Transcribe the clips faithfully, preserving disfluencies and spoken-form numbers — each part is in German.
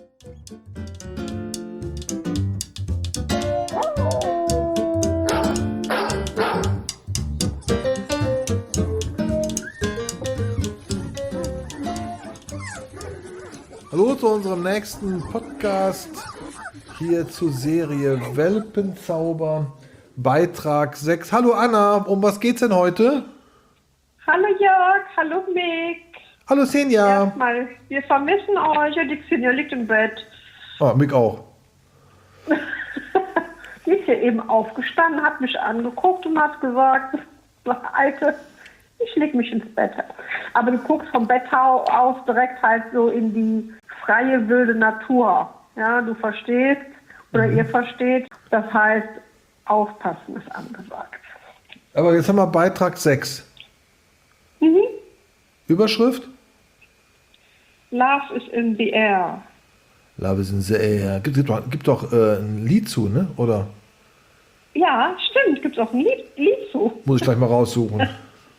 Hallo zu unserem nächsten Podcast hier zur Serie Welpenzauber, Beitrag sechs. Hallo Anna, um was geht's denn heute? Hallo Jörg, hallo Mick. Hallo Senja. Erstmal, wir vermissen euch. Ja, die Xenia liegt im Bett. Ah, Mick auch. Die ist hier eben aufgestanden, hat mich angeguckt und hat gesagt, Alte, ich leg mich ins Bett. Aber du guckst vom Bett aus direkt halt so in die freie, wilde Natur. Ja, du verstehst oder mhm. ihr versteht. Das heißt, aufpassen ist angesagt. Aber jetzt haben wir Beitrag sechs. Mhm. Überschrift? Love is in the air. Love is in the air. Gibt, gibt doch, gibt doch äh, ein Lied zu, ne? Oder? Ja, stimmt. Gibt es auch ein Lied, Lied zu. Muss ich gleich mal raussuchen. Ja.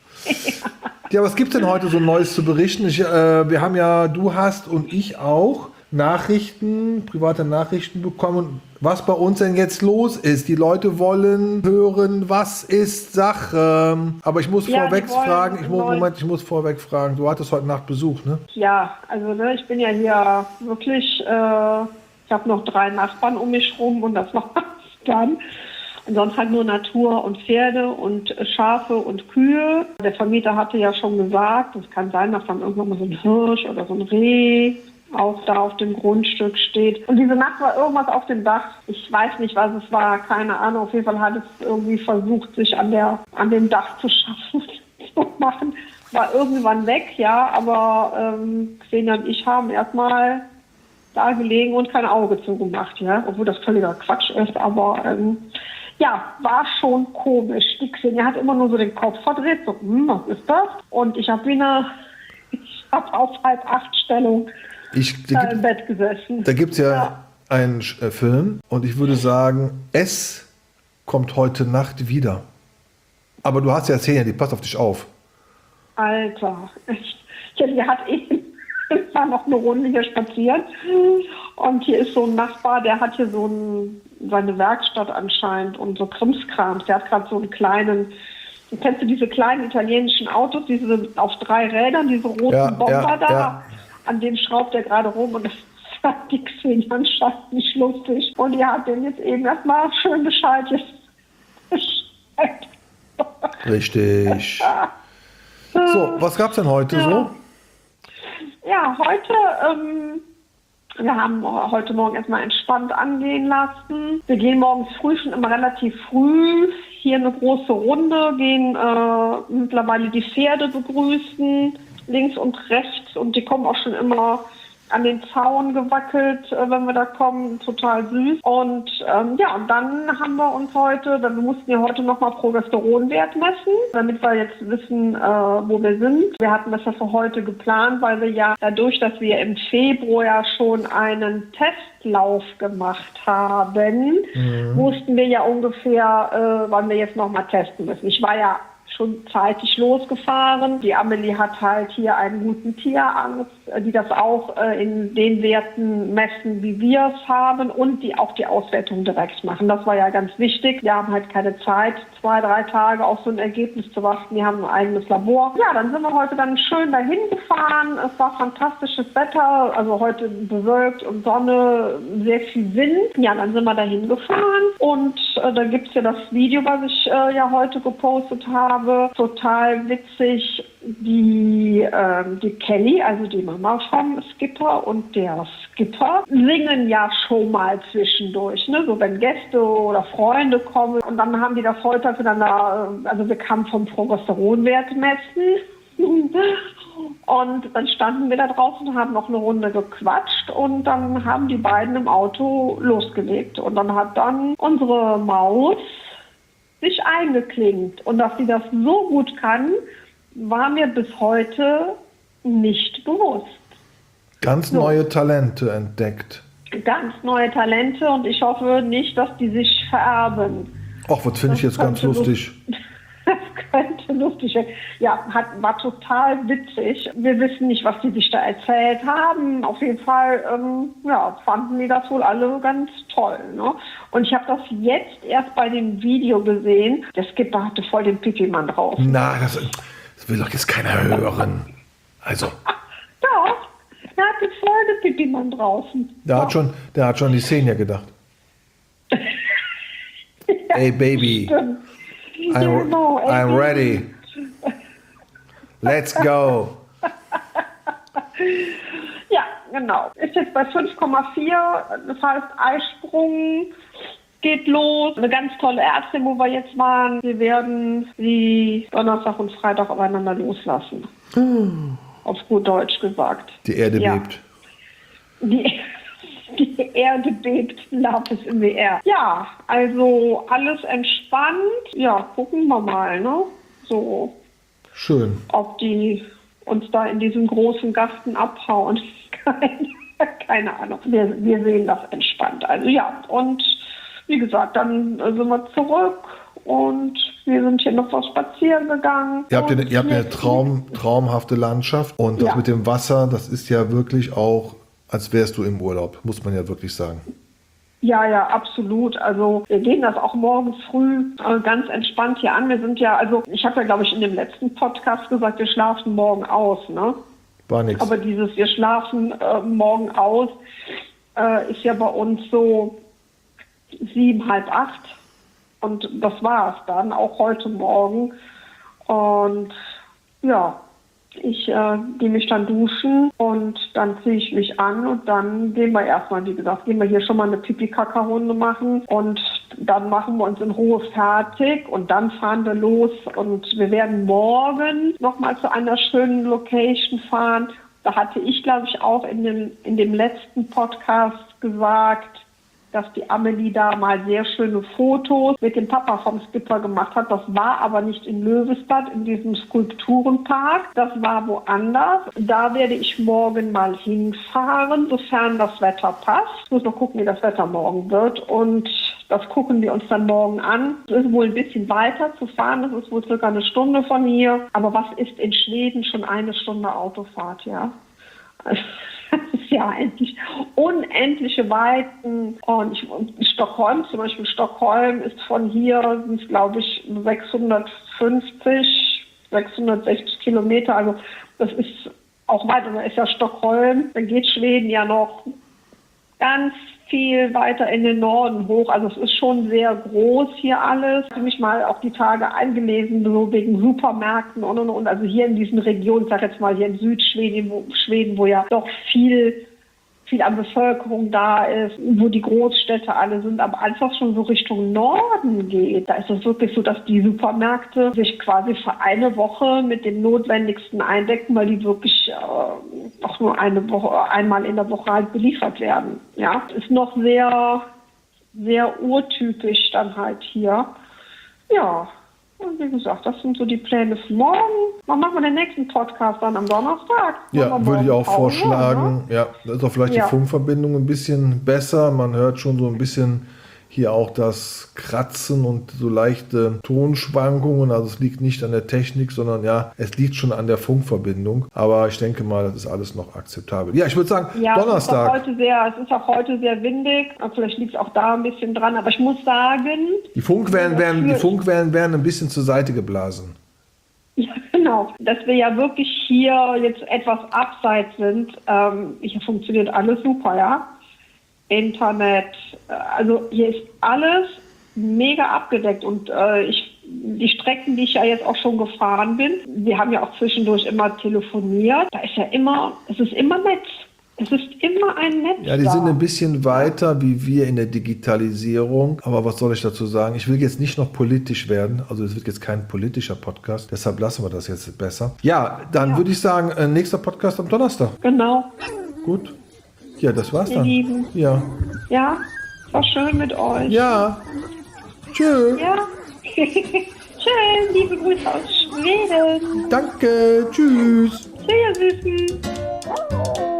Ja, was gibt es denn heute so Neues zu berichten? Ich, äh, wir haben ja, du hast und ich auch Nachrichten, private Nachrichten bekommen, was bei uns denn jetzt los ist. Die Leute wollen hören, was ist Sache. Aber ich muss ja, vorweg fragen, ich muss, Moment, ich muss vorweg fragen, du hattest heute Nacht Besuch, ne? Ja, also ne, ich bin ja hier wirklich, äh, ich habe noch drei Nachbarn um mich rum und das war's dann. Und sonst halt nur Natur und Pferde und Schafe und Kühe. Der Vermieter hatte ja schon gesagt, es kann sein, dass dann irgendwann mal so ein Hirsch oder so ein Reh auch da auf dem Grundstück steht. Und diese Nacht war irgendwas auf dem Dach. Ich weiß nicht, was es war, keine Ahnung. Auf jeden Fall hat es irgendwie versucht, sich an der an dem Dach zu schaffen, zu machen. War irgendwann weg, ja, aber ähm, Xenia und ich haben erstmal da gelegen und kein Auge zugemacht, ja, obwohl das völliger Quatsch ist, aber ähm, ja, war schon komisch. Die Xenia hat immer nur so den Kopf verdreht, so, hm, was ist das? Und ich habe wie eine, ich habe auf halb acht Stellung ich, da im Bett gesessen. Da gibt es ja, ja einen äh, Film und ich würde sagen, es kommt heute Nacht wieder. Aber du hast ja Xenia, die passt auf dich auf. Alter, ich, die hat eben, ich war noch eine Runde hier spazieren und hier ist so ein Nachbar, der hat hier so ein, seine Werkstatt anscheinend und so Krimskrams. Der hat gerade so einen kleinen, kennst du diese kleinen italienischen Autos, diese auf drei Rädern, diese roten ja, Bomber ja, da, ja. An dem schraubt er gerade rum und das fand die Xenia anscheinend nicht lustig. Und die hat dem jetzt eben erstmal schön Bescheid gesagt. Richtig. So, was gab's denn heute ja. so? Ja, heute, ähm, wir haben heute Morgen erstmal entspannt angehen lassen. Wir gehen morgens früh, schon immer relativ früh, hier eine große Runde, gehen äh, mittlerweile die Pferde begrüßen, links und rechts. Und die kommen auch schon immer an den Zaun gewackelt, äh, wenn wir da kommen, total süß. Und ähm, ja, und dann haben wir uns heute, dann mussten wir heute nochmal Progesteronwert messen, damit wir jetzt wissen, äh, wo wir sind. Wir hatten das ja für heute geplant, weil wir ja dadurch, dass wir im Februar ja schon einen Testlauf gemacht haben, mhm. wussten wir ja ungefähr, äh, wann wir jetzt nochmal testen müssen. Ich war ja schon zeitig losgefahren. Die Amelie hat halt hier einen guten Tierarzt, die das auch äh, in den Werten messen, wie wir es haben und die auch die Auswertung direkt machen. Das war ja ganz wichtig. Wir haben halt keine Zeit, zwei, drei Tage auf so ein Ergebnis zu warten. Wir haben ein eigenes Labor. Ja, dann sind wir heute dann schön dahin gefahren. Es war fantastisches Wetter, also heute bewölkt und Sonne, sehr viel Wind. Ja, dann sind wir dahin gefahren und äh, da gibt es ja das Video, was ich äh, ja heute gepostet habe. Total witzig, die, äh, die Kelly, also die Mama vom Skipper und der Skipper, singen ja schon mal zwischendurch, ne? So wenn Gäste oder Freunde kommen. Und dann haben die das heute miteinander, also wir kamen vom Progesteronwert messen. Und dann standen wir da draußen und haben noch eine Runde gequatscht und dann haben die beiden im Auto losgelegt. Und dann hat dann unsere Maus sich eingeklinkt. Und dass sie das so gut kann, war mir bis heute nicht bewusst. Ganz so. Neue Talente entdeckt. Ganz neue Talente und ich hoffe nicht, dass die sich vererben. Ach, was finde ich jetzt ganz lustig. Das könnte so lustig. Ja, hat, war total witzig. Wir wissen nicht, was die sich da erzählt haben. Auf jeden Fall ähm, ja, fanden die das wohl alle ganz toll. Ne? Und ich habe das jetzt erst bei dem Video gesehen. Der Skipper hatte voll den Pipi-Mann drauf. Na, das, das will doch jetzt keiner hören. Also. Doch, er hatte voll den Pipi-Mann draußen. Der hat, schon, der hat schon die Szene gedacht. Hey Baby, Stimmt. I'm, Ja, genau, ey, I'm ready. Let's go. Ja, genau. Ist jetzt bei fünf Komma vier, das heißt Eisprung geht los. Eine ganz tolle Ärztin, wo wir jetzt waren. Wir werden sie Donnerstag und Freitag aufeinander loslassen. Hm. Auf gut Deutsch gesagt. Die Erde Ja. bebt. Die, die Erde bebt, Love is in the air. Ja, also alles entspannt. Ja, gucken wir mal, ne? So, Schön. ob die uns da in diesen großen Gasten abhauen. Keine, keine Ahnung. Wir, wir sehen das entspannt. Also ja, und wie gesagt, dann sind wir zurück und wir sind hier noch was spazieren gegangen. Ihr habt ja, Und ihr habt ja eine jetzt- Traum, traumhafte Landschaft und das Ja. mit dem Wasser, das ist ja wirklich auch, als wärst du im Urlaub, muss man ja wirklich sagen. Ja, ja, absolut. Also wir gehen das auch morgens früh äh, ganz entspannt hier an. Wir sind ja, also ich habe ja, glaube ich, in dem letzten Podcast gesagt, wir schlafen morgen aus, ne? War nichts. Aber dieses wir schlafen äh, morgen aus äh, ist ja bei uns so sieben, halb acht. Und das war es dann, auch heute Morgen. Und ja, ich äh, gehe mich dann duschen und dann ziehe ich mich an und dann gehen wir erstmal, wie gesagt, gehen wir hier schon mal eine Pipi-Kaka-Runde machen und dann machen wir uns in Ruhe fertig und dann fahren wir los und wir werden morgen nochmal zu einer schönen Location fahren. Da hatte ich, glaube ich, auch in dem, in dem letzten Podcast gesagt, dass die Amelie da mal sehr schöne Fotos mit dem Papa vom Skipper gemacht hat. Das war aber nicht in Löwesbad, in diesem Skulpturenpark. Das war woanders. Da werde ich morgen mal hinfahren, sofern das Wetter passt. Ich muss noch gucken, wie das Wetter morgen wird. Und das gucken wir uns dann morgen an. Es ist wohl ein bisschen weiter zu fahren. Das ist wohl circa eine Stunde von hier. Aber was ist in Schweden schon eine Stunde Autofahrt, ja? Das ist ja eigentlich unendliche Weiten. Und ich, und Stockholm, zum Beispiel Stockholm ist von hier, sind es glaube ich sechshundertfünfzig, sechshundertsechzig Kilometer. Also das ist auch weiter. Da ist ja Stockholm. Dann geht Schweden ja noch ganz viel weiter in den Norden hoch. Also es ist schon sehr groß hier alles. Ich habe mich mal auch die Tage eingelesen, so wegen Supermärkten und und und. Also hier in diesen Regionen, ich sag jetzt mal hier in Südschweden, wo, Schweden, wo ja doch viel, viel an Bevölkerung da ist, wo die Großstädte alle sind. Aber alles, was schon so Richtung Norden geht, da ist es wirklich so, dass die Supermärkte sich quasi für eine Woche mit dem Notwendigsten eindecken, weil die wirklich äh, auch nur eine Woche, einmal in der Woche halt beliefert werden. Ja, ist noch sehr, sehr urtypisch dann halt hier. Ja, und wie gesagt, das sind so die Pläne für morgen. Wann machen wir den nächsten Podcast dann am Donnerstag? Ja, Machen wir würde ich morgen auch Pause, vorschlagen. Ja, da ist auch vielleicht Ja. die Funkverbindung ein bisschen besser. Man hört schon so ein bisschen hier auch das Kratzen und so leichte Tonschwankungen. Also es liegt nicht an der Technik, sondern ja, es liegt schon an der Funkverbindung. Aber ich denke mal, das ist alles noch akzeptabel. Ja, ich würde sagen, Ja, Es ist, auch Donnerstag. heute sehr, es ist auch heute sehr windig. Vielleicht liegt es auch da ein bisschen dran. Aber ich muss sagen, Die Funkwellen werden, die Dafür- Funkwellen werden ein bisschen zur Seite geblasen. ja, genau, dass wir ja wirklich hier jetzt etwas abseits sind. Ähm, hier funktioniert alles super, ja. Internet, äh, also hier ist alles mega abgedeckt und äh, ich, die Strecken, die ich ja jetzt auch schon gefahren bin, wir haben ja auch zwischendurch immer telefoniert, da ist ja immer, es ist immer Netz. Es ist immer ein Netz. Ja, die da. sind ein bisschen weiter wie wir in der Digitalisierung. Aber was soll ich dazu sagen? Ich will jetzt nicht noch politisch werden. Also es wird jetzt kein politischer Podcast. Deshalb lassen wir das jetzt besser. Ja, dann Ja. würde ich sagen, äh, nächster Podcast am Donnerstag. Genau. Gut. Ja, das war's Ihr dann. Lieben. Ja. Ja, war schön mit euch. Ja. Tschö. Ja. Schön, liebe Grüße aus Schweden. Danke. Tschüss. Tschüss, ihr Süßen.